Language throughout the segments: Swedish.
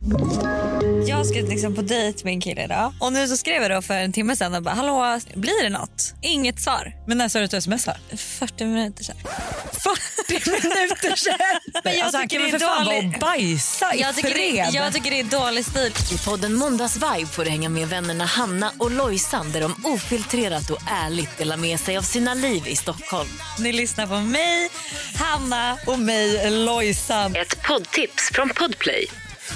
Jag ska liksom på dejt med en kille idag. Och nu så skrev jag då för en timme sedan och bara, hallå, blir det något? Inget svar. Men när sa du att du smsar? 40 minuter sedan. 40 minuter sedan? Men jag han kan väl för fan vara och bajsa i fred. Jag tycker det är dålig stil. I podden Måndagsvibe får du hänga med vännerna Hanna och Lojsan där de ofiltrerat och ärligt delar med sig av sina liv i Stockholm. Ni lyssnar på mig, Hanna och mig, Lojsan. Ett poddtips från Podplay.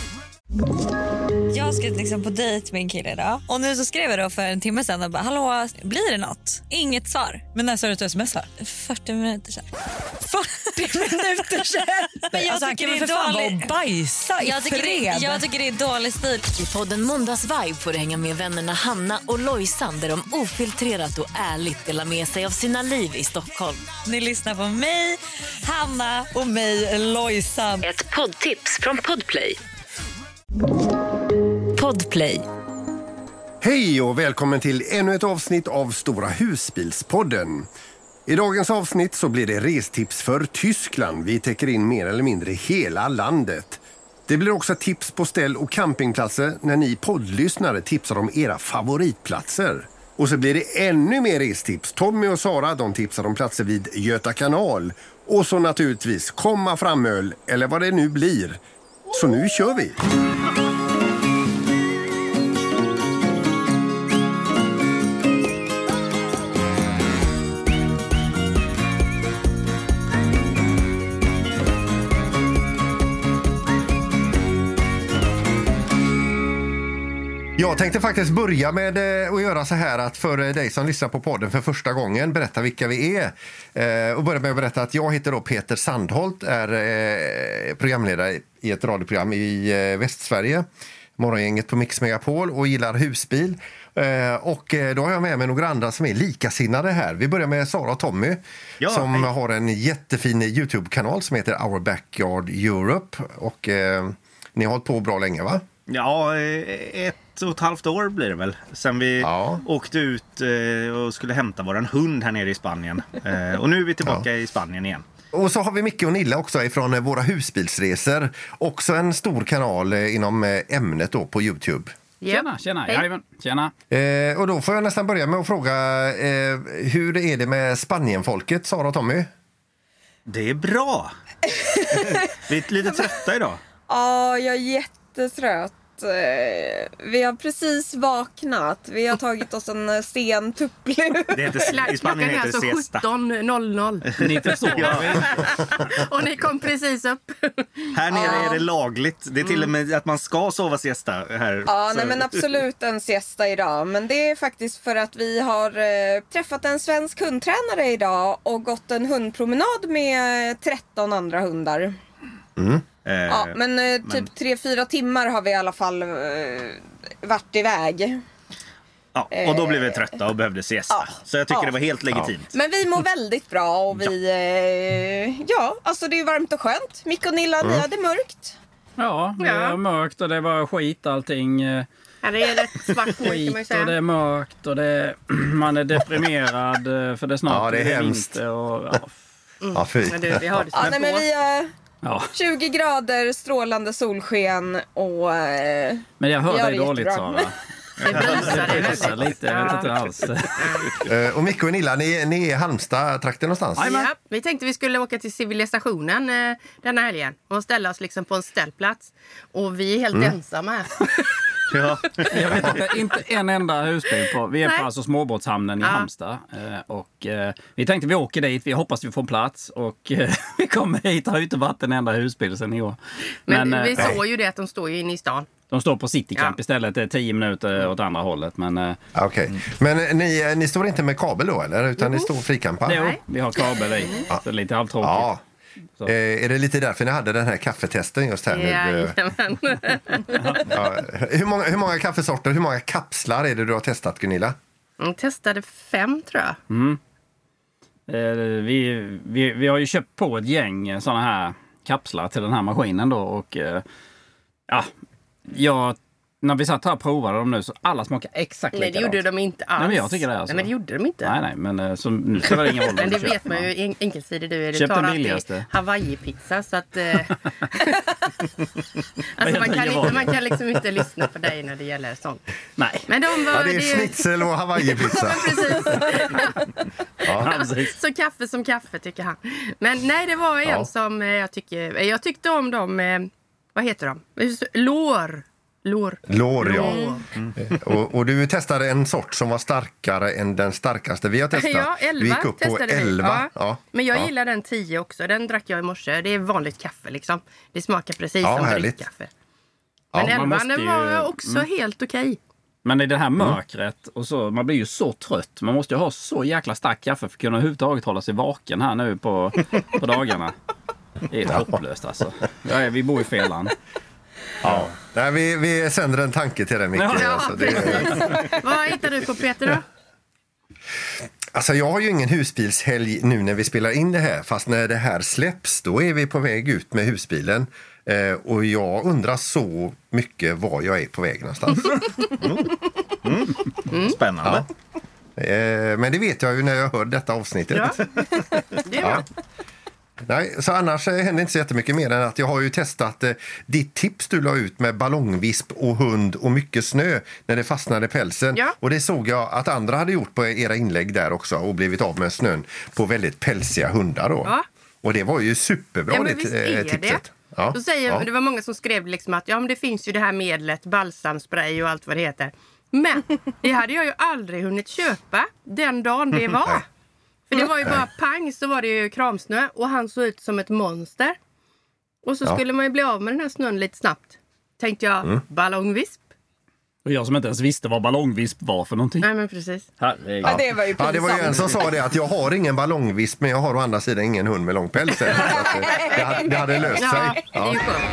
Jag ska liksom på dejt med en kille idag. Och nu så skrev jag då för en timme sedan och bara, hallå, blir det något? Inget svar. Men när sa du att du smsar? 40 minuter sedan. 40 minuter sedan? Men han kan väl för fan vara och bajsa i fred. Jag tycker det är dålig stil. I podden Måndagsvibe får du hänga med vännerna Hanna och Lojsan där de ofiltrerat och ärligt delar med sig av sina liv i Stockholm. Ni lyssnar på mig, Hanna och mig, Lojsan. Ett poddtips från Podplay. Podplay. Hej och välkommen till ännu ett avsnitt av Stora husbilspodden. I dagens avsnitt så blir det restips för Tyskland. Vi täcker in mer eller mindre hela landet. Det blir också tips på ställ- och campingplatser när ni poddlyssnare tipsar om era favoritplatser. Och så blir det ännu mer restips. Tommy och Sara, de tipsar om platser vid Göta kanal. Och så naturligtvis komma framöl eller vad det nu blir. Så nu kör vi! Jag tänkte faktiskt börja med att göra så här att för dig som lyssnar på podden för första gången berätta vilka vi är. Och börja med att berätta att jag heter då Peter Sandholt, är programledare i ett radioprogram i Västsverige. Morgongänget på Mix Megapol och gillar husbil. Och då har jag med mig några andra som är likasinnade här. Vi börjar med Sara och Tommy som har en jättefin YouTube-kanal som heter Our Backyard Europe. Och ni har hållit på bra länge, va? Ja, 1,5 år blir det väl. Sen vi åkte ut och skulle hämta våran hund här nere i Spanien. Och nu är vi tillbaka i Spanien igen. Och så har vi Micke och Nilla också ifrån våra husbilsresor. Också en stor kanal inom ämnet då på YouTube. Tjena. Tjena. Och då får jag nästan börja med att fråga hur är det med Spanienfolket, Sara och Tommy? Det är bra. Vi är lite trötta idag. Ja, jag är jättetrött. Vi har precis vaknat. Vi har tagit oss en sen tupplur. I Spanien heter det siesta. 17:00. Ni förstår. Och ni kom precis upp. Här nere är det lagligt. Det är till och med att man ska sova siesta här. Ja, nej, men absolut en siesta idag. Men det är faktiskt för att vi har träffat en svensk hundtränare idag och gått en hundpromenad med 13 andra hundar. Ja, men typ 3-4 timmar har vi i alla fall varit iväg. Ja, och då blev vi trötta och behövde siesta. Så jag tycker det var helt legitimt. Men vi mår väldigt bra och vi, alltså det är varmt och skönt. Micke och Nilla, ni hade mörkt. Ja, det var mörkt och det var skit allting. Ja, det är rätt svart skit och det är mörkt och man är deprimerad för det är snart det är vinter och Ja, fy. Men du, vi har det men vi 20 grader, strålande solsken och men jag hör dig dåligt, jättebra. Sara. Det blåser lite, jag vet inte alls. Och Micke och Nilla, ni är Halmstad-trakten någonstans? Ja, vi tänkte vi skulle åka till civilisationen denna helgen och ställa oss liksom på en ställplats. Och vi är helt ensamma här. Ja. Jag vet inte en enda husbil på. Vi är på alltså småbåtshamnen i Halmstad. Och vi tänkte vi åker dit. Vi hoppas vi får plats. Och vi kommer hit och har inte varit en enda husbil sen i år. Men vi såg ju det att de står ju inne i stan. De står på Citycamp istället. Det är 10 minuter åt andra hållet. Men, Okej. Men ni står inte med kabel då, eller? Utan ni står frikampar? Jo, vi har kabel i. Så det är lite halvtråkigt. Ja. Är det lite därför ni hade den här kaffetesten just här nu? Hur många kaffesorter, hur många kapslar är det du har testat, Gunilla? Jag testade 5 tror jag. Vi har ju köpt på ett gäng såna här kapslar till den här maskinen då och jag när vi satt här och provade dem nu så alla smakar exakt likadant. Nej, det gjorde de inte alls. Nej, men jag tycker det alltså. Nej, men det gjorde de inte. Nej, men så, nu spelar det ingen roll. Men det vet man ju, enkelsidig du är. Du Köp tar den billigaste. alltid Hawaii-pizza så att... alltså man kan liksom inte lyssna på dig när det gäller sånt. Nej. Men de var... det är schnitzel och Hawaii-pizza. Precis. Så kaffe som kaffe tycker han. Men nej, det var en som jag tyckte om dem... vad heter de? Lår, ja. Och du testade en sort som var starkare än den starkaste vi har testat. Ja, 11 vi gick upp på 11. Ja. Men jag gillar den 10 också. Den drack jag i morse. Det är vanligt kaffe liksom. Det smakar precis som drickkaffe. Men 11 var också helt okej. Men i det här mörkret och så, man blir ju så trött. Man måste ju ha så jäkla stark kaffe för att kunna överhuvudtaget hålla sig vaken här nu på dagarna. Det är hopplöst alltså. Vi bor i fel land. Ja. Nej, vi sänder en tanke till dig, Micke. Ja, alltså, vad hittar du på, Peter då? Alltså jag har ju ingen husbilshelg nu när vi spelar in det här. Fast när det här släpps, då är vi på väg ut med husbilen. Och jag undrar så mycket var jag är på väg någonstans. Spännande. Ja. Men det vet jag ju när jag hör detta avsnittet. Ja. Det är bra. Nej, så annars händer inte så jättemycket mer än att jag har ju testat ditt tips du la ut med ballongvisp och hund och mycket snö när det fastnade pälsen. Ja. Och det såg jag att andra hade gjort på era inlägg där också och blivit av med snön på väldigt pälsiga hundar då. Ja. Och det var ju superbra tipset. Ja. Då säger, det var många som skrev liksom att men det finns ju det här medlet, balsamspray och allt vad det heter. Men det hade jag ju aldrig hunnit köpa den dagen det var. För det var ju bara pang, så var det ju kramsnö och han såg ut som ett monster. Och så skulle man ju bli av med den här snön lite snabbt. Tänkte jag, ballongvisp. Och jag som inte ens visste vad ballongvisp var för någonting. Nej, men precis. Ja, det var ju pinsamt. Det var ju en som sa det att jag har ingen ballongvisp men jag har å andra sidan ingen hund med lång päls. Det hade löst sig. Ja, det är ju skönt.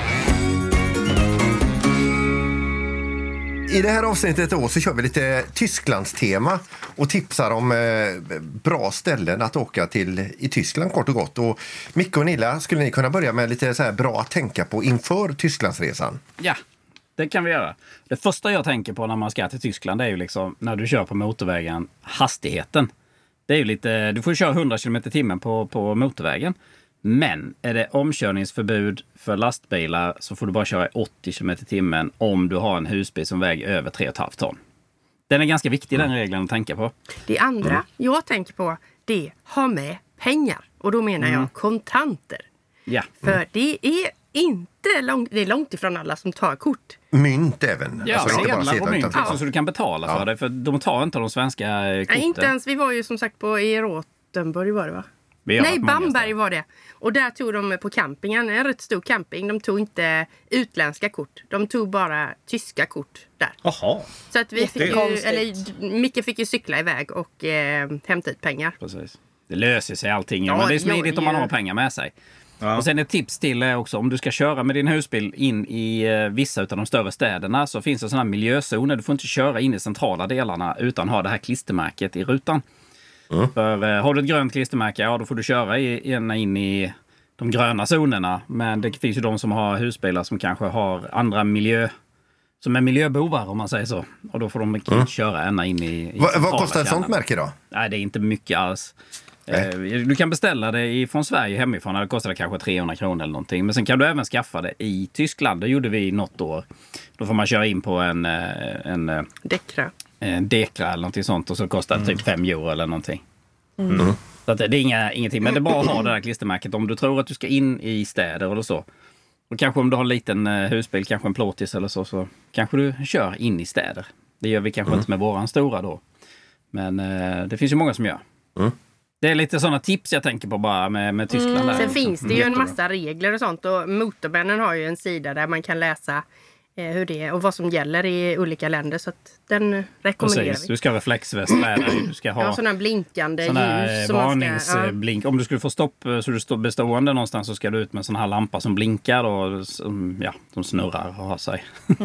I det här avsnittet då så kör vi lite Tysklandstema och tipsar om bra ställen att åka till i Tyskland kort och gott. Och Micke och Nilla, skulle ni kunna börja med lite så här bra att tänka på inför Tysklandsresan? Ja, det kan vi göra. Det första jag tänker på när man ska till Tyskland är ju liksom när du kör på motorvägen, hastigheten. Det är ju lite, du får köra 100 km/h på motorvägen. Men är det omkörningsförbud för lastbilar så får du bara köra 80 km/h om du har en husbil som väger över 3,5 ton. Den är ganska viktig, den regeln att tänka på. Det andra jag tänker på, det har med pengar. Och då menar jag kontanter. Ja. För det är inte det är långt ifrån alla som tar kort. Mynt även. Ja, alltså, sedlar på mynt så du kan betala för det. För de tar inte de svenska korten. Nej, inte ens. Vi var ju som sagt i Rothenburg var det va? Nej, Bamberg var det. Och där tog de på campingen, en rätt stor camping. De tog inte utländska kort. De tog bara tyska kort där. Jaha. Så att vi fick Micke fick ju cykla iväg och hämta ut pengar. Precis. Det löser sig allting. Men det är smidigt om man har pengar med sig. Ja. Och sen ett tips till också, om du ska köra med din husbil in i vissa av de större städerna så finns det sådana här miljözoner. Du får inte köra in i centrala delarna utan ha det här klistermärket i rutan. För har du ett grönt klistermärke, då får du köra in i de gröna zonerna. Men det finns ju de som har husbilar som kanske har andra som är miljöbovar om man säger så. Och då får de inte köra ända in i vad kostar ett sånt märke då? Nej, det är inte mycket alls. Du kan beställa det från Sverige hemifrån. Det kostar kanske 300 kronor eller någonting. Men sen kan du även skaffa det i Tyskland. Det gjorde vi något år. Då får man köra in på en Dekra eller någonting sånt. Och så kostar det typ 5 euro eller någonting. Så att det är ingenting. Men det är bara att ha det där klistermärket. Om du tror att du ska in i städer eller så. Och kanske om du har en liten husbil, kanske en plåtis eller så kanske du kör in i städer. Det gör vi kanske inte med våran stora då. Men det finns ju många som gör. Det är lite sådana tips jag tänker på bara med Tyskland. Där. Sen finns det ju en massa regler och sånt. Och Motormännen har ju en sida där man kan läsa hur det är och vad som gäller i olika länder. Så att den rekommenderar vi. Du ska ha reflexväst med dig. Du ska ha sådana blinkande ljus. Varningsblink. Om du skulle få stopp så du står bestående någonstans så ska du ut med sån här lampa som blinkar och som snurrar och har sig.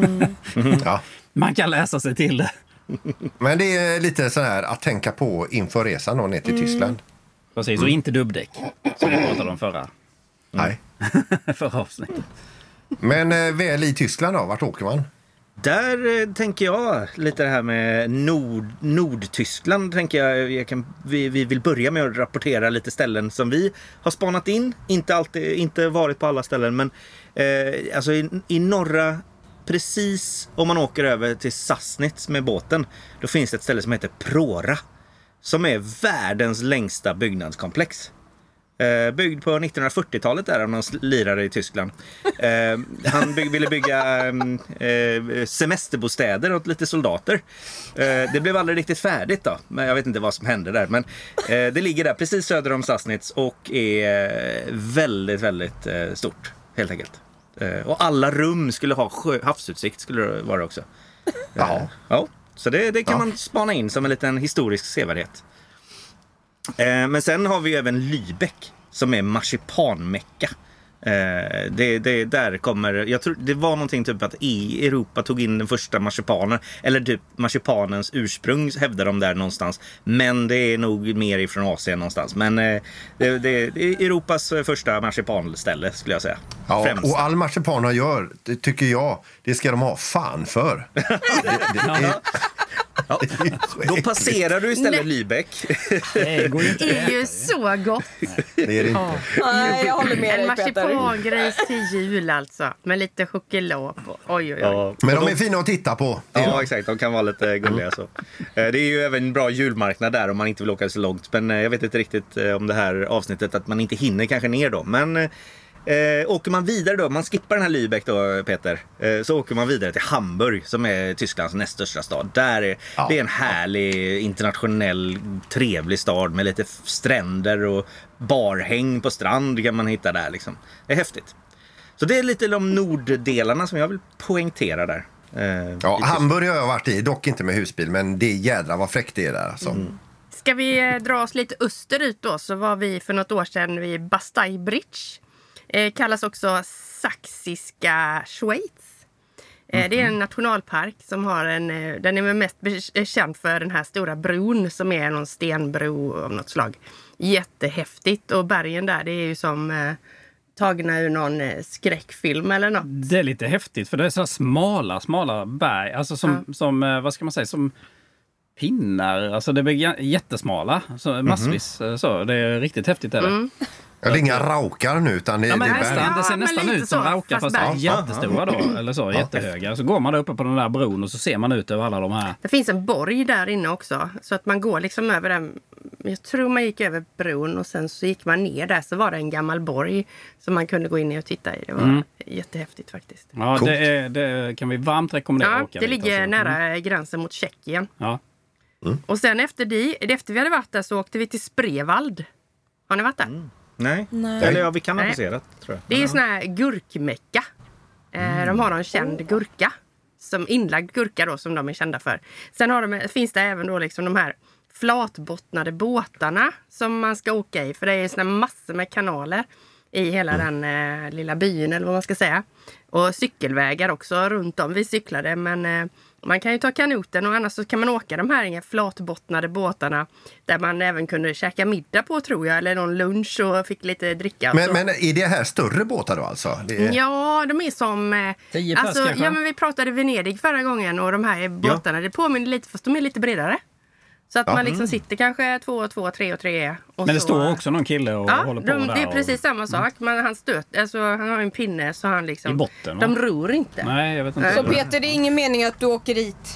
Man kan läsa sig till det. Men det är lite så här att tänka på inför resan då ner till Tyskland. Precis, och inte dubbdäck som vi pratade om förra avsnittet. förra avsnittet. Men väl i Tyskland då, vart åker man? Där tänker jag lite det här med Nordtyskland. Tänker vi vill börja med att rapportera lite ställen som vi har spanat in. Inte varit på alla ställen, men alltså i norra, precis om man åker över till Sassnitz med båten, då finns det ett ställe som heter Prora, som är världens längsta byggnadskomplex. Byggd på 1940-talet där av någon lirare i Tyskland. Han ville bygga semesterbostäder åt lite soldater. Det blev aldrig riktigt färdigt då. Men jag vet inte vad som hände där. Men det ligger där precis söder om Sassnitz och är väldigt, väldigt stort helt enkelt. Och alla rum skulle ha havsutsikt skulle det vara också. Ja. Så det kan man spana in som en liten historisk sevärdhet. Men sen har vi även Lübeck som är marsipanmecka. Där kommer, jag tror det var någonting typ att i Europa tog in den första marsipanen, eller typ marsipanens ursprung hävdar de där någonstans, men det är nog mer ifrån Asien någonstans. Men det är Europas första marsipanställe skulle jag säga. Ja, främst. och all marsipaner gör, det tycker jag, det ska de ha fan för. Ja, då passerar du istället Lübeck. Det är ju så gott. Det är det inte. Nej, jag håller med En dig, Peter. marsipangris till jul alltså. Med lite choklad på. Oj. Ja, men de är fina att titta på. Ja, exakt. De kan vara lite gulliga så. Det är ju även en bra julmarknad där om man inte vill åka så långt. Men jag vet inte riktigt om det här avsnittet att man inte hinner kanske ner då. Men åker man vidare då, man skippar den här Lübeck då, Peter, så åker man vidare till Hamburg som är Tysklands näst största stad. Där är det är en härlig internationell trevlig stad med lite stränder och barhäng på strand kan man hitta där liksom. Det är häftigt. Så det är lite de norddelarna som jag vill poängtera där. Hamburg har jag varit i, dock inte med husbil, men det är jädra vad fräckt det är där alltså. Ska vi dra oss lite österut då, så var vi för något år sedan vid Bastei Bridge. Kallas också Sächsiska Schweiz. Det är en nationalpark som har den är mest känd för den här stora bron som är någon stenbro av något slag. Jättehäftigt, och bergen där, det är ju som tagna ur någon skräckfilm eller något. Det är lite häftigt för det är så smala berg, alltså som vad ska man säga, som pinnar, alltså det blir jättesmala, så massvis så det är riktigt häftigt är det. Ja, det är inga raukar nu utan det är det ser nästan ut som raukar fast jättestora då, eller så, jättehöga. Så går man uppe på den där bron och så ser man ut över alla de här. Det finns en borg där inne också, så att man går liksom över den. Jag tror man gick över bron och sen så gick man ner där, så var det en gammal borg som man kunde gå in i och titta i. Det var jättehäftigt faktiskt. Ja, det kan vi varmt rekommendera att åka. Det ligger nära gränsen mot Tjeckien. Ja. Och sen efter vi hade varit där så åkte vi till Spreewald. Har ni varit där? Nej. Eller vi kan ha passerat, tror jag. Det är ju sån här gurkmecka. De har en känd gurka. Som inlagd gurka då, som de är kända för. Sen finns det även då liksom de här flatbottnade båtarna som man ska åka i. För det är såna massor med kanaler i hela den lilla byn, eller vad man ska säga. Och cykelvägar också runt om. Vi cyklade, men man kan ju ta kanoten, och annars så kan man åka de här flatbottnade båtarna där man även kunde käka middag på, tror jag, eller någon lunch och fick lite dricka. Men är det här större båtar då alltså? Ja, de är som 10 pass kanske? Ja, men vi pratade Venedig förra gången, och de här båtarna, det påminner lite, fast de är lite bredare. Så att man liksom sitter kanske 2 och 2, 3 och 3. Och men det står också någon kille och håller på där. Det är precis samma sak. Men han han har en pinne så han liksom... I botten, de ror inte. Nej, jag vet inte. Så Peter, det är ingen mening att du åker dit.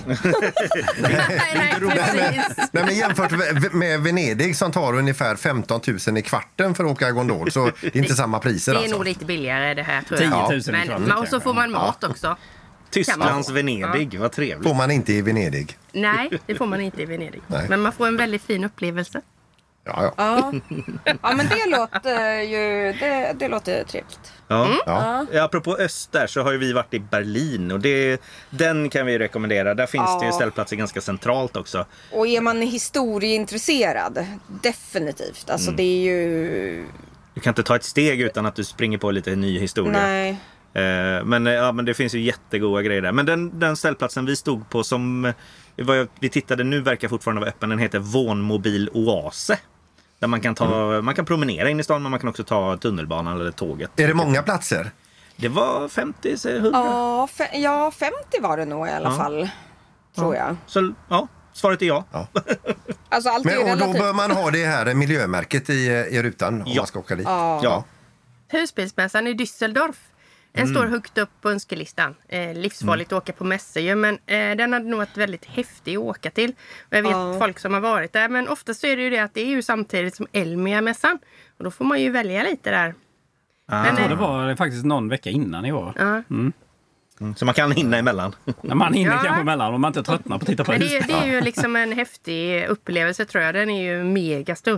nej, precis. Nej, men jämfört med Venedig som tar ungefär 15 000 i kvarten för att åka gondol, så det är inte samma priser. Det är alltså nog lite billigare det här, tror jag. 10 000 i kvarten. Och så får man mat också. Tysklands Venedig, vad trevligt. får man inte i Venedig. Nej, det får man inte i Venedig. Nej. Men man får en väldigt fin upplevelse. Ja. Ja, men det låter ju det låter trevligt. Ja. Apropå öst där, så har ju vi varit i Berlin, och den kan vi rekommendera. Där finns det ju ställplatser ganska centralt också. Och är man historieintresserad, definitivt. Alltså det är ju... Du kan inte ta ett steg utan att du springer på lite ny historia. Nej. Men det finns ju jättegoda grejer där. Men den ställplatsen vi stod på, som vi tittade nu, verkar fortfarande vara öppen. Den heter Wohnmobil Oase. Där man kan promenera in i stan, men man kan också ta tunnelbanan eller tåget. Är det många platser? Det var 50, 100? Ja, 50 var det nog i alla fall. Tror jag. Så svaret är ja. Alltså, allt är och då bör man ha det här miljömärket i rutan om man ska åka dit. Ja. Husbilsmässan i Düsseldorf. Den står högt upp på önskelistan. Livsfarligt att åka på mässor. Men den hade nog varit väldigt häftig att åka till. Och jag vet folk som har varit där. Men ofta så är det ju det att det är ju samtidigt som Elmia-mässan. Och då får man ju välja lite där. Jag tror det var faktiskt någon vecka innan i år. Så man kan hinna emellan. Man hinner kanske emellan om man inte tröttnar på att titta på det är ju liksom en häftig upplevelse, tror jag. Den är ju mega stor.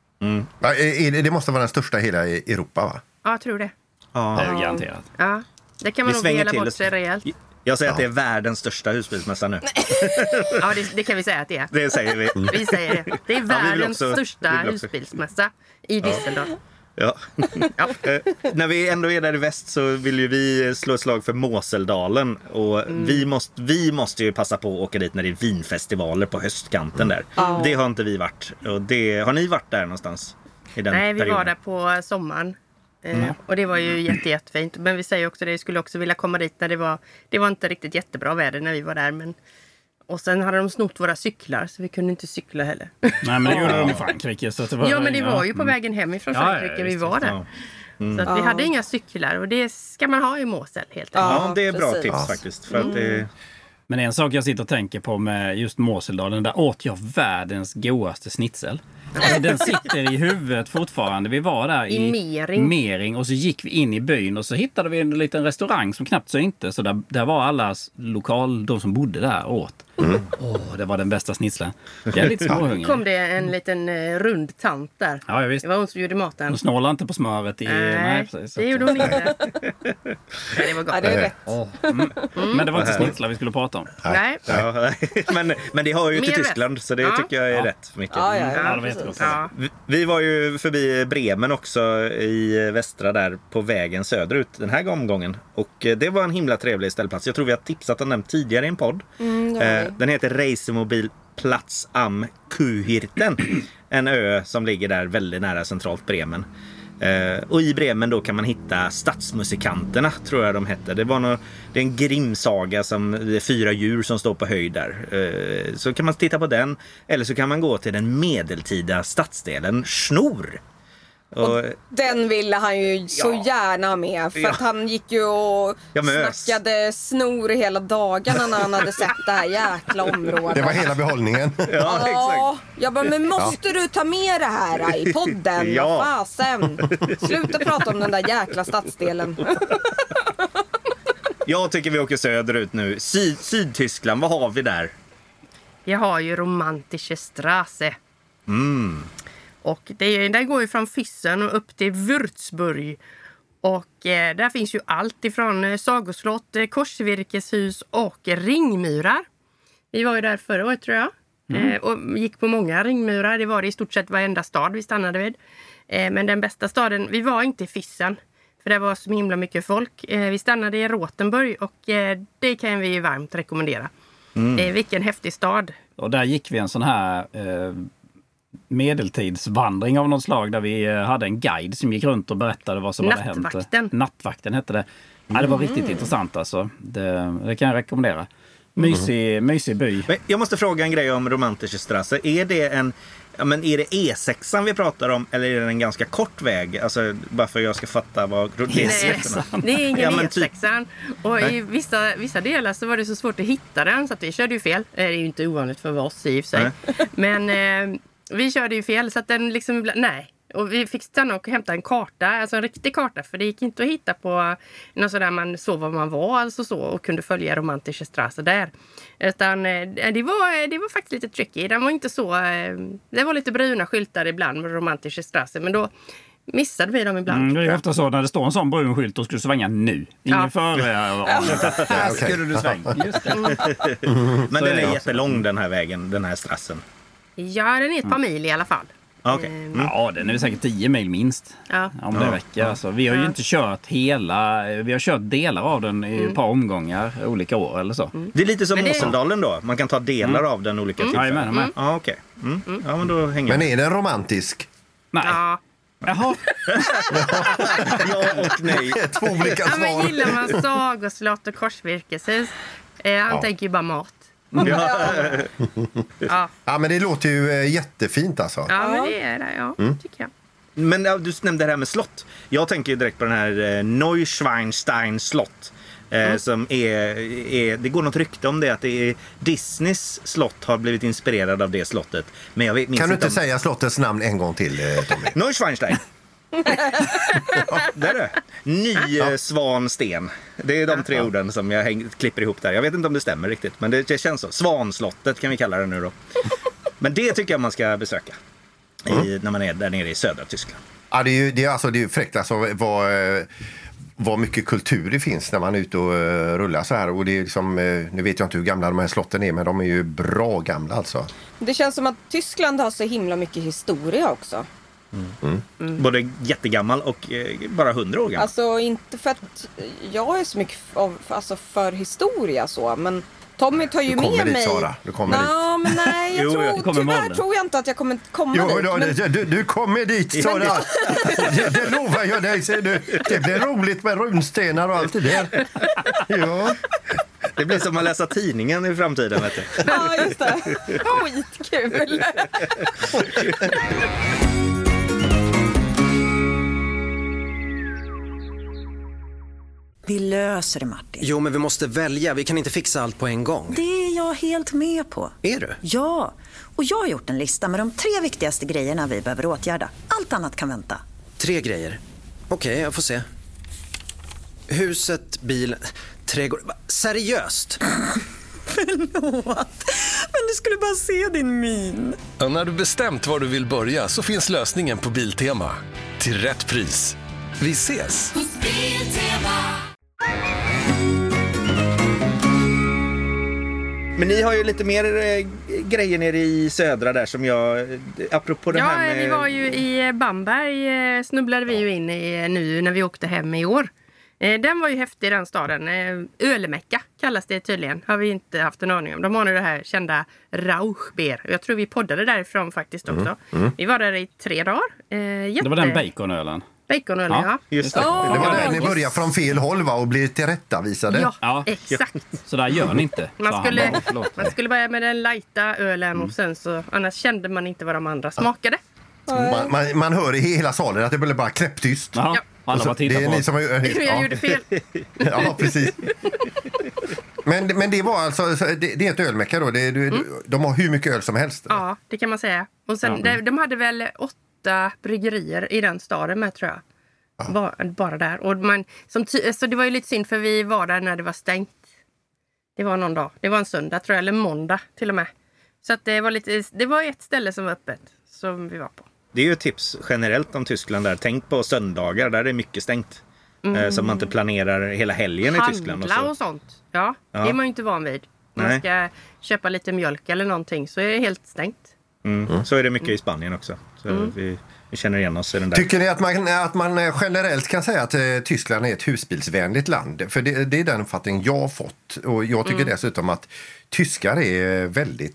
Det måste vara den största i hela Europa, va? Ja, jag tror det. Det är ju garanterat. Ja, det kan man nog dela bort sig rejält. Jag säger att det är världens största husbilsmässa nu. Ja, det kan vi säga att det är. Det säger vi. Vi säger det. Det är världens största husbilsmässa i Düsseldorf. Ja. När vi ändå är där i väst så vill ju vi slå ett slag för Moseldalen. Och vi måste ju passa på att åka dit när det är vinfestivaler på höstkanten där. Det har inte vi varit. Och har ni varit där någonstans? Nej, vi var där på sommaren. Och det var ju jättefint. Men vi säger också att vi skulle också vilja komma dit när det var inte riktigt jättebra väder när vi var där. Och sen hade de snott våra cyklar så vi kunde inte cykla heller. Nej, men det gjorde de i Frankrike. Så att det var men det var ju på vägen hem ifrån Frankrike vi var där. Så att vi hade inga cyklar och det ska man ha i Mosel helt enkelt. Ja, det är bra tips faktiskt. För att det... Men en sak jag sitter och tänker på med just Moseldalen, där åt jag världens godaste schnitzel. Alltså, den sitter i huvudet fortfarande. Vi var där i Mering och så gick vi in i byn och så hittade vi en liten restaurang som knappt syntes. Så där var alla de som bodde där åt. Det var den bästa schnitzlen. Jag är lite småhungrig. Kom det en liten rund tant där? Ja, visst. Det var hon som gjorde maten. Hon snålade inte på smöret. Nej, precis. Det gjorde hon inte. Det var gott. Ja, det är rätt. Men det var inte schnitzlar vi skulle prata om. Nej. Ja, men det har ju till Tyskland så det tycker jag är rätt för mycket. Ja, det vet jag. Vi var ju förbi Bremen också i västra där på vägen söderut den här omgången. Och det var en himla trevlig ställplats. Jag tror vi har tipsat om den tidigare i en podd. Den heter Reisemobilplatz am Kuhhirten. En ö som ligger där väldigt nära centralt Bremen. Och i Bremen då kan man hitta Stadsmusikanterna, tror jag de hette. Det är en Grimmsaga som det är 4 djur som står på höjd där. Så kan man titta på den. Eller så kan man gå till den medeltida stadsdelen Snor. Och den ville han ju så gärna med. För att han gick ju och snackade snor hela dagarna när han hade sett det här jäkla området. Det var hela behållningen. Ja, exakt. Jag bara, men måste du ta med det här i podden? Ja. Fasen. Sluta prata om den där jäkla stadsdelen. Jag tycker vi åker söderut nu. Sydtyskland, vad har vi där? Jag har ju Romantische Straße. Och den går ju från Füssen och upp till Würzburg. Och där finns ju allt ifrån sagoslott, korsvirkeshus och ringmurar. Vi var ju där förra året, tror jag. Och gick på många ringmurar. Det var det i stort sett varenda stad vi stannade vid. Men den bästa staden, vi var inte i Füssen. För det var så himla mycket folk. Vi stannade i Rothenburg och det kan vi ju varmt rekommendera. Vilken häftig stad. Och där gick vi en sån här... medeltidsvandring av något slag där vi hade en guide som gick runt och berättade vad som hade hänt. Nattvakten hette det. Ja, det var riktigt intressant alltså. Det kan jag rekommendera. Mysig by. Men jag måste fråga en grej om Romantische Straße. Är det E6 vi pratar om eller är det en ganska kort väg? Alltså bara för att jag ska fatta vad det är. Det är ingen E6. Och i vissa delar så var det så svårt att hitta den så att vi körde ju fel. Det är ju inte ovanligt för oss i och för sig. Men vi körde ju fel så att den liksom... Nej. Och vi fick stanna och hämta en karta, alltså en riktig karta. För det gick inte att hitta på någon sådär man såg var man var alltså så, och kunde följa Romantische Straße där. Utan det var faktiskt lite tricky. Den var inte så... Det var lite bruna skyltar ibland med Romantische Straße. Men då missade vi dem ibland. Det är ju ofta så när det står en sån brun skylt då ska du svänga nu. Ingen före. Här skulle du svänga. Just det. Men den är jättelång den här vägen, den här strassen. Ja, den är ett par mil i alla fall. Okay. Ja, den är säkert 10 mil minst. Om det räcker. Alltså, vi har ju inte kört hela... Vi har kört delar av den i ett par omgångar olika år eller så. Det är lite som Moseldalen då. Man kan ta delar av den olika tillfällen. Ja, okej. Ja, men då hänger Men är den romantisk? Nej. Jaha. Ja och nej. Två olika Ja, men svar. gillar man sagoslott och korsvirkeshus? Han tänker ju bara mat. Ja. Ja, men det låter ju jättefint alltså. Ja, men det är det, tycker jag. Men du nämnde det här med slott. Jag tänker direkt på den här Neuschwanstein slott. Som är, det går något rykte om det, att det är Disneys slott har blivit inspirerad av det slottet. Men jag minns Kan du inte om... säga slottets namn en gång till, Tommy? Neuschwanstein. Där är det. Nysvansten. Det är de 3 orden som jag klipper ihop där. Jag vet inte om det stämmer riktigt, men det känns så. Svanslottet kan vi kalla det nu då. Men det tycker jag man ska besöka när man är där nere i södra Tyskland. Ja, det är ju fräckt alltså vad mycket kultur det finns när man är ute och rullar så här. Och det är liksom, nu vet jag inte hur gamla de här slotten är, men de är ju bra gamla alltså. Det känns som att Tyskland har så himla mycket historia också. Både jättegammal och bara 100 år gammal. Alltså inte för att jag är så mycket för historia så, men Tommy tar ju med mig. Sara. Du kommer dit. Men nej, tyvärr tror jag inte att jag kommer komma dit. Men... Du kommer dit, Sara. Det lovar jag dig, säger du. Det blir roligt med runstenar och allt det där. Ja. Det blir som att läsa tidningen i framtiden, vet du. Ja, just det. Skitkul. Vi löser det, Martin. Jo, men vi måste välja. Vi kan inte fixa allt på en gång. Det är jag helt med på. Är du? Ja, och jag har gjort en lista med de 3 viktigaste grejerna vi behöver åtgärda. Allt annat kan vänta. 3 grejer. Okej, jag får se. Huset, bilen, trädgård. Seriöst? Förlåt, men du skulle bara se din min. Och när du bestämt var du vill börja så finns lösningen på Biltema. Till rätt pris. Vi ses! Men ni har ju lite mer grejer nere i södra där som jag... Apropå det här med... Ja, vi var ju i Bamberg, snubblade vi ju in i nu när vi åkte hem i år. Den var ju häftig, den staden. Ölmecka kallas det tydligen. Har vi inte haft en aning om. De har nu det här kända Rauchbier. Jag tror vi poddade därifrån faktiskt också. Vi var där i 3 dagar. Det var den baconölen. Baconölen, ja. Just det. Det var där ni började från fel håll och blir tillrättavisade. Ja, exakt. Så där gör ni inte. Man skulle börja med den lighta ölen och sen så, annars kände man inte vad de andra smakade. Man hör i hela salen att det blev bara knäpptyst. Ja. Alla bara tittar det är på ni som jag gjorde fel. Ja, precis. Men det var alltså, det är ett ölmäcka då. De har hur mycket öl som helst. Ja, det kan man säga. Och sen, de hade väl 8 bryggerier i den staden med, tror jag. Bara där. Och så det var ju lite synd, för vi var där när det var stängt. Det var någon dag. Det var en söndag, tror jag, eller måndag till och med. Så att det var ett ställe som var öppet som vi var på. Det är ju ett tips generellt om Tyskland där. Tänk på söndagar, där det är mycket stängt. Så man inte planerar hela helgen i Tyskland. Handla och sånt. Ja, det är man ju inte van vid. Man ska köpa lite mjölk eller någonting, så är det helt stängt. Så är det mycket i Spanien också. Så vi känner igen oss i den där. Tycker ni att man generellt kan säga att Tyskland är ett husbilsvänligt land? För det är den uppfattning jag har fått. Och jag tycker dessutom att tyskar är väldigt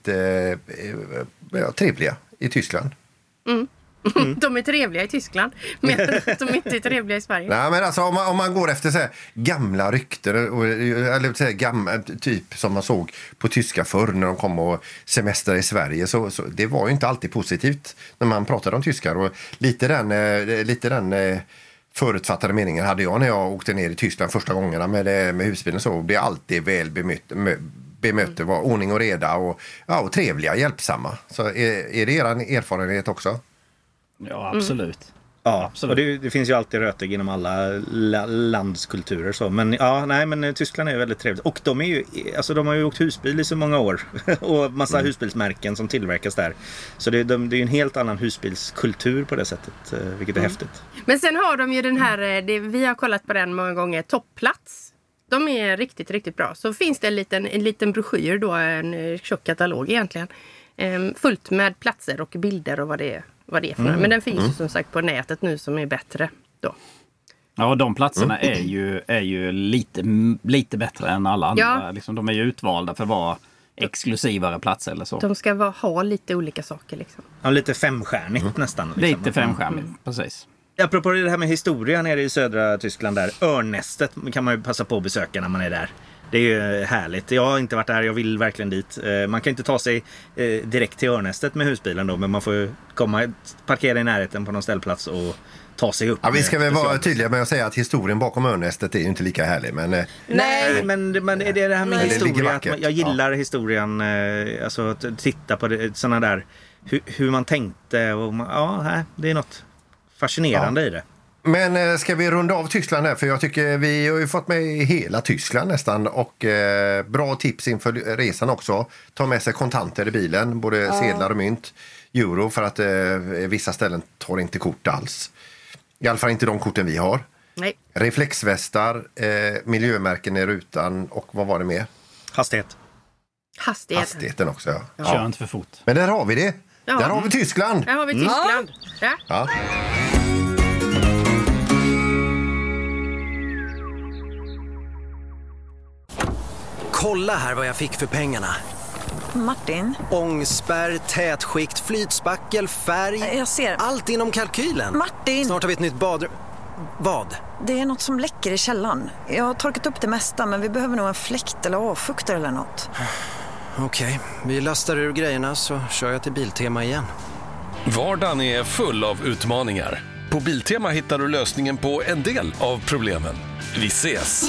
trevliga i Tyskland. De är trevliga i Tyskland, men de är inte trevliga i Sverige. Nej, men alltså om man går efter så här gamla rykten eller så här gamla, typ som man såg på tyska förr när de kom och semestrade i Sverige, så det var ju inte alltid positivt när man pratade om tyskar, och lite den förutfattade meningen hade jag när jag åkte ner i Tyskland första gångerna med husbilen, så blev alltid väl bemötte, var ordning och reda och trevliga, hjälpsamma. Så är det er erfarenhet också? Ja, absolut. Ja, absolut. Och det finns ju alltid rötig inom alla landskulturer så. Men Tyskland är väldigt trevligt. Och de har ju åkt husbil i så många år och massa husbilsmärken som tillverkas där. Så det är ju en helt annan husbilskultur på det sättet, vilket är häftigt. Men sen har de ju den här, vi har kollat på den många gånger, Toppplats. De är riktigt, riktigt bra. Så finns det en liten broschyr då, en tjock katalog egentligen. Fullt med platser och bilder och vad det är för något. Men den finns ju som sagt på nätet nu, som är bättre då. Ja, de platserna är ju lite bättre än alla andra. Ja. Liksom, de är ju utvalda för att vara exklusivare platser eller så. De ska ha lite olika saker liksom. Ja, lite femstjärnigt nästan. Liksom. Lite femstjärnigt, precis. Apropå det här med historia nere i södra Tyskland där. Örnnästet kan man ju passa på att besöka när man är där. Det är ju härligt. Jag har inte varit där, jag vill verkligen dit. Man kan inte ta sig direkt till Örnnästet med husbilen då, men man får ju parkera i närheten på någon ställplats och ta sig upp. Ja, vi ska väl vara tydliga med att säga att historien bakom Örnnästet är ju inte lika härlig. Men, nej, men det är det här med historia. Jag gillar historien, alltså att titta på det, såna där, hur man tänkte. Och det är något fascinerande i det. Men ska vi runda av Tyskland här? För jag tycker vi har ju fått med hela Tyskland nästan. Och bra tips inför resan också. Ta med sig kontanter i bilen. Både sedlar och mynt. Euro, för att vissa ställen tar inte kort alls. I alla fall inte de korten vi har. Nej. Reflexvästar, miljömärken i rutan. Och vad var det med? Hastigheten också, ja. Kör inte för fort. Men där har vi det. Ja. Där har vi Tyskland. Där har vi Tyskland. Ja. Kolla här vad jag fick för pengarna. Martin? Ångspärr, tätskikt, flytspackel, färg. Jag ser. Allt inom kalkylen. Martin! Snart har vi ett nytt badrum. Vad? Det är något som läcker i källaren. Jag har torkat upp det mesta, men vi behöver nog en fläkt eller avfuktare eller något. Okej, vi lastar ur grejerna så kör jag till Biltema igen. Vardagen är full av utmaningar. På Biltema hittar du lösningen på en del av problemen. Vi ses!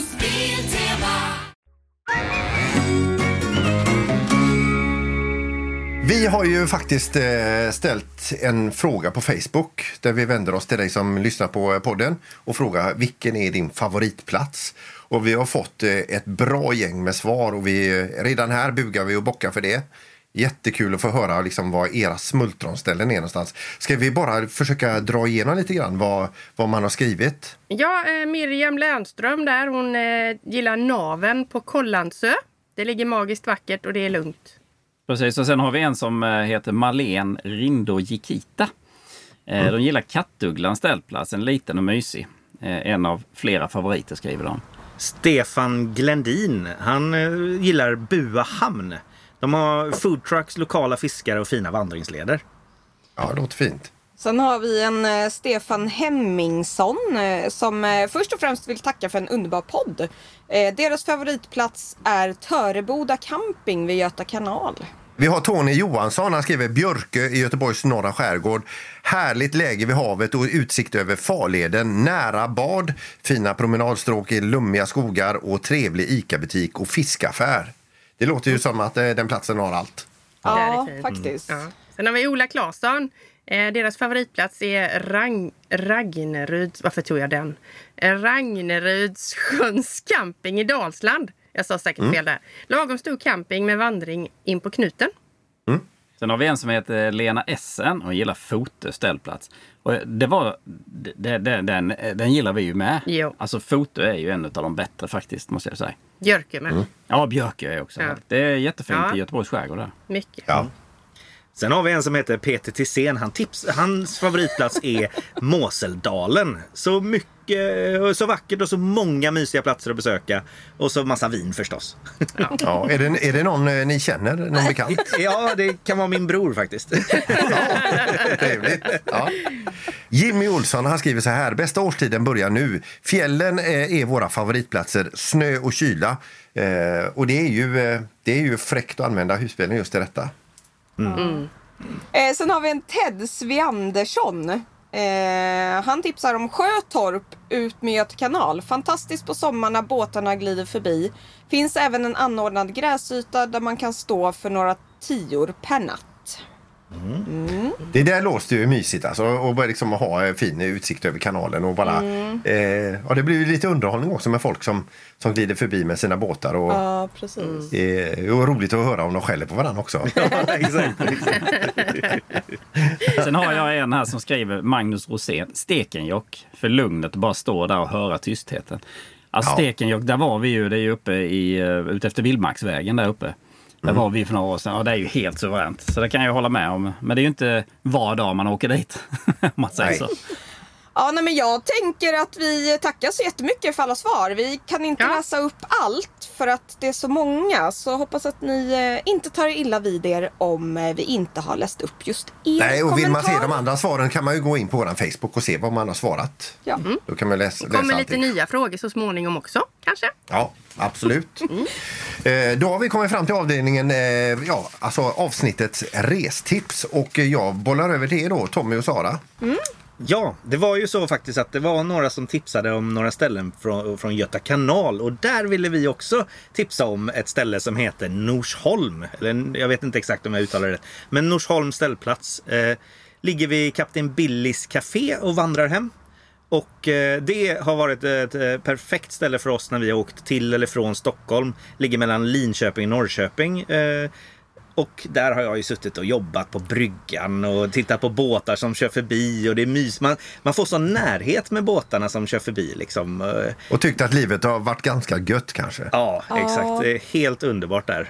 Vi har ju faktiskt ställt en fråga på Facebook där vi vänder oss till dig som lyssnar på podden och frågar vilken är din favoritplats. Och vi har fått ett bra gäng med svar och redan här bugar vi och bockar för det. Jättekul att få höra liksom vad era smultronställen är någonstans. Ska vi bara försöka dra igenom lite grann vad man har skrivit? Ja, Miriam Lernström där, hon gillar naven på Kollandsö. Det ligger magiskt vackert och det är lugnt. Precis, och sen har vi en som heter Marlene Rindo-Jikita. De gillar Kattugglans ställplats, en liten och mysig. En av flera favoriter skriver de. Stefan Glendin, han gillar Buahamn. De har foodtrucks, lokala fiskare och fina vandringsleder. Ja, det låter fint. Sen har vi en Stefan Hemmingsson som först och främst vill tacka för en underbar podd. Deras favoritplats är Töreboda camping vid Göta kanal. Vi har Tony Johansson, han skriver Björkö i Göteborgs norra skärgård. Härligt läge vid havet och utsikt över farleden. Nära bad, fina promenadstråk i lummiga skogar och trevlig ICA-butik och fiskaffär. Det låter ju som att den platsen har allt. Ja, faktiskt. Ja. Sen har vi Ola Claesson. Deras favoritplats är Ragneruds... Varför tog jag den? Ragnerudssjöns camping i Dalsland. Jag sa säkert fel där. Lagom stor camping med vandring in på knuten. Mm. Sen har vi en som heter Lena Essen och gillar Foto ställplats. Och den gillar vi ju med. Jo. Alltså Foto är ju en av de bättre faktiskt, måste jag säga. Björkö med. Ja, Björkö är också. Ja. Det är jättefint i Göteborgs skärgård där. Mycket. Ja. Sen har vi en som heter Peter Tissén. Hans favoritplats är Måseldalen. Så mycket, så vackert och så många mysiga platser att besöka. Och så massa vin förstås. Ja, är det någon ni känner? Någon bekant? Ja, det kan vara min bror faktiskt. Trevligt. Ja. Jimmy Olsson, han skriver så här. Bästa årstiden börjar nu. Fjällen är våra favoritplatser. Snö och kyla. Och det är ju fräckt att använda husbilen just i detta. Sen har vi en Ted Sviandersson. Han tipsar om Sjötorp ut med Göta kanal. Fantastiskt på sommar när båtarna glider förbi. Finns även en anordnad gräsyta där man kan stå för några 10 per natt. Det där låter ju mysigt alltså, och bara liksom ha fin utsikt över kanalen och bara det blir ju lite underhållning också med folk som glider förbi med sina båtar och ja, precis. Och roligt att höra om de skäller på varandra också. Exakt. Sen har jag en här som skriver Magnus Rosén, Stekenjokk, för lugnet att bara stå där och höra tystheten. Alltså Stekenjokk, där var vi ju, det är ju uppe ute efter Vildmarksvägen där uppe. Där var vi för några år sedan och det är ju helt suveränt. Så det kan jag hålla med om. Men det är ju inte var dag man åker dit, om man säger så. Ja, nej, men jag tänker att vi tackar så jättemycket för alla svar. Vi kan inte läsa upp allt för att det är så många. Så hoppas att ni inte tar illa vid er om vi inte har läst upp just er Nej, och kommentar. vill man se de andra svaren kan man ju gå in på vår Facebook och se vad man har svarat. Ja. Då kan man läsa kommer lite allting. nya frågor så småningom också, kanske? Ja, absolut. Då har vi kommit fram till avdelningen, alltså avsnittets restips. Och jag bollar över till er då, Tommy och Sara. Ja, det var ju så faktiskt att det var några som tipsade om några ställen från Göta kanal. Och där ville vi också tipsa om ett ställe som heter Norsholm. Eller jag vet inte exakt om jag uttalar det. Men Norsholm ställplats ligger vid Kapten Billys café och vandrar hem. Och det har varit ett perfekt ställe för oss när vi har åkt till eller från Stockholm. Ligger mellan Linköping och Norrköping. Och där har jag ju suttit och jobbat på bryggan och tittat på båtar som kör förbi. Och det är mys. Man får sån närhet med båtarna som kör förbi. Liksom. Och tyckte att livet har varit ganska gött kanske. Ja, exakt. Det är helt underbart där.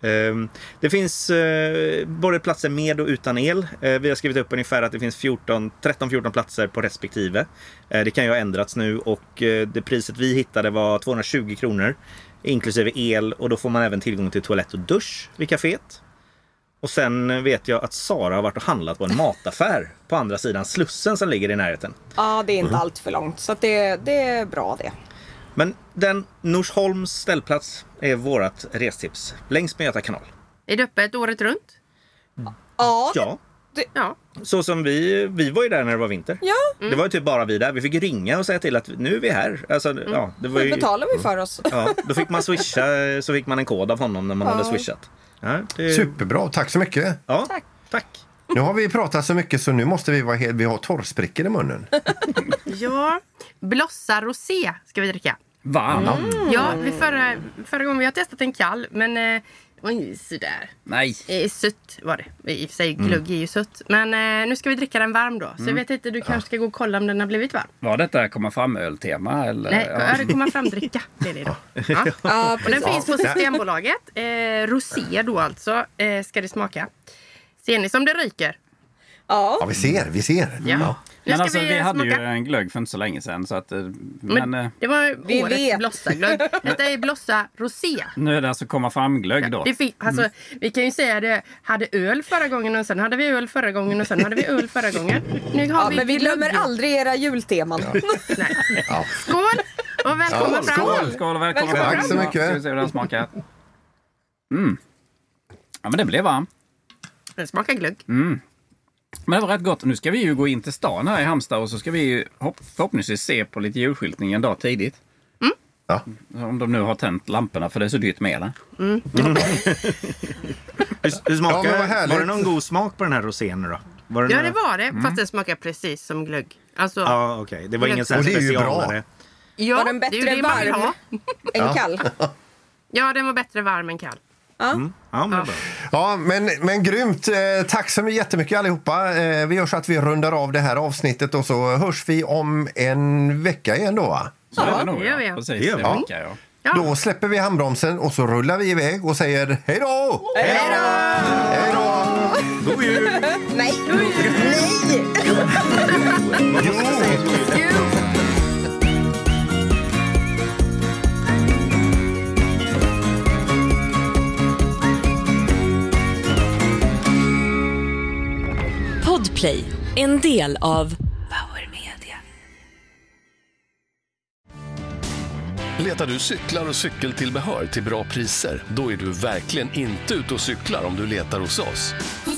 Det finns både platser med och utan el. Vi har skrivit upp ungefär att det finns 13-14 platser på respektive. Det kan ju ha ändrats nu och det priset vi hittade var 220 kronor inklusive el, och då får man även tillgång till toalett och dusch vid kaféet. Och sen vet jag att Sara har varit och handlat på en mataffär på andra sidan Slussen som ligger i närheten. Ja, det är inte allt för långt, så att det är bra det. Men den Norsholms ställplats är vårat restips längs med Göta kanal. Är det öppet året runt? Ja. Ja. Så som vi var ju där när det var vinter. Ja. Det var ju typ bara vi där. Vi fick ringa och säga till att nu är vi här. Alltså, ja, det var ju... Då betalar vi för oss. Ja, då fick man swisha, så fick man en kod av honom när man hade swishat. Ja, Superbra, tack så mycket. Ja, tack. Nu har vi pratat så mycket så nu måste vi ha torrsprickor i munnen. Ja, Blossa Rosé ska vi dricka. Varm. Ja, förra gången vi har testat en kall, men det var ju sådär. Nej. Sött var det. I och för sig glugg är ju sött. Men nu ska vi dricka den varm då. Så jag vet inte, du kanske ska gå och kolla om den har blivit varm. Var detta komma fram öltema eller? Nej, det kommer fram dricka. Det är det då. Ja. Och den finns på Systembolaget. Rosé då alltså. Ska det smaka. Ser ni som det ryker? Ja, vi ser. Ja. Men alltså, vi hade ju en glögg för inte så länge sedan. Så att, men det var årets Blossa-glögg. Detta är Blossa Rosé. Nu är det alltså komma fram glögg då. Alltså, vi kan ju säga att det hade öl förra gången och sen hade vi öl förra gången och sen hade vi öl förra gången. Nu har men vi glömmer aldrig era julteman. Nej. Ja. Skål och välkomna fram. Skål och välkomna fram. Tack så mycket. Ska vi se hur den smakar. Ja, men det blev varm. Den smakar glögg. Men det var rätt gott. Nu ska vi ju gå in till stan här i Halmstad och så ska vi ju förhoppningsvis se på lite julskyltning en dag tidigt. Ja. Om de nu har tänt lamporna, för det är så dyrt med det. Hur smakar, Ja, var det någon god smak på den här rosén då? Var det Ja, det var det. Fast den smakar precis som glögg. Alltså, Ja, okej. Det var ingen sån här Och det är ju specialare. ja, Var den det är ju bättre det man vill varm ha. än kall? Ja, den var bättre varm än kall. Ja, men bra. Ja, men grymt. Tack så jättemycket allihopa. Vi gör så att vi rundar av det här avsnittet och så hörs vi om en vecka igen då, va? Så är det nog, det gör vi. Precis, Ja. en vecka, ja. Ja. Då släpper vi handbromsen och så rullar vi iväg och säger hej då! Hej då! God jul! Nej! Podplay, en del av Power Media. Letar du cyklar och cykeltillbehör till bra priser? Då är du verkligen inte ute och cyklar om du letar hos oss.